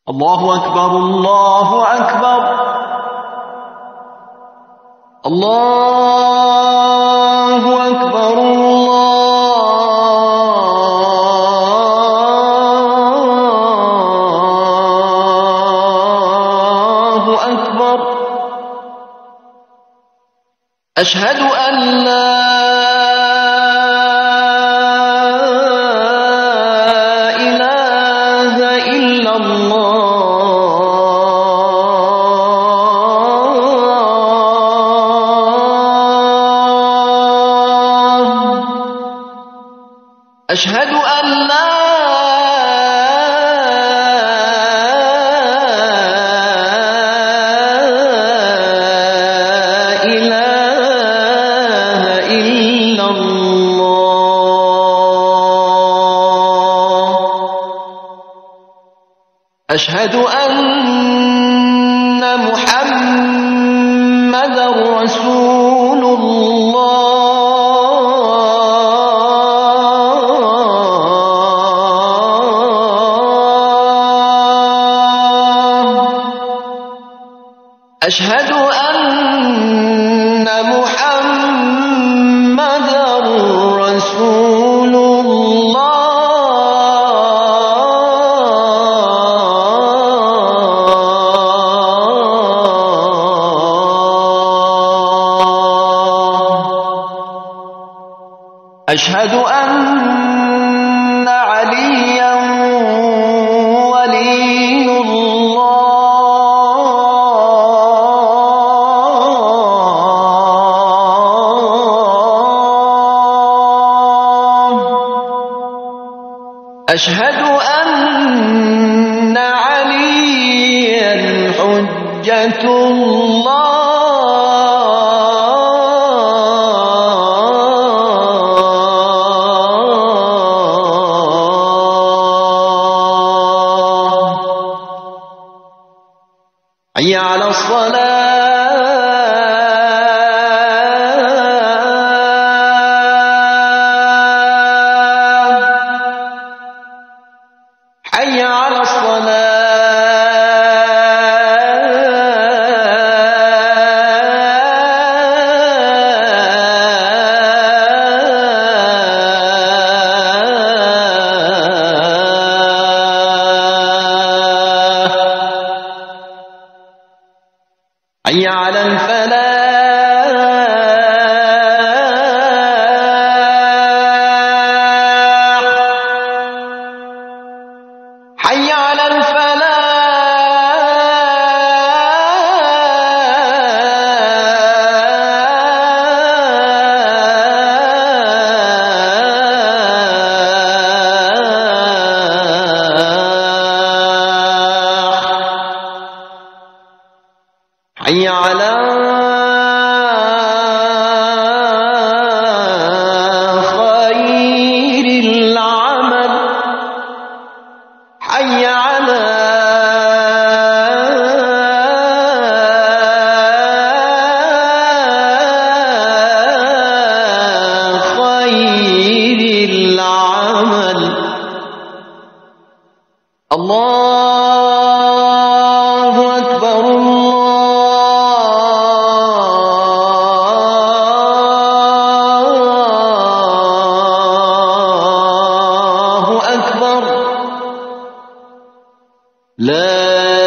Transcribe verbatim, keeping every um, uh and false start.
الله أكبر الله أكبر الله أكبر الله أكبر أشهد أن لا إله إلا الله أشهد أن لا أشهد أن محمدًا رسول الله أشهد أن محمدًا رسول الله أشهد أن عليا ولي الله أشهد أن عليا حجة الله حي على الصلاة حي على حي على الفلاح حي على الفلاح حي على خير العمل حي على خير العمل الله أكبر لا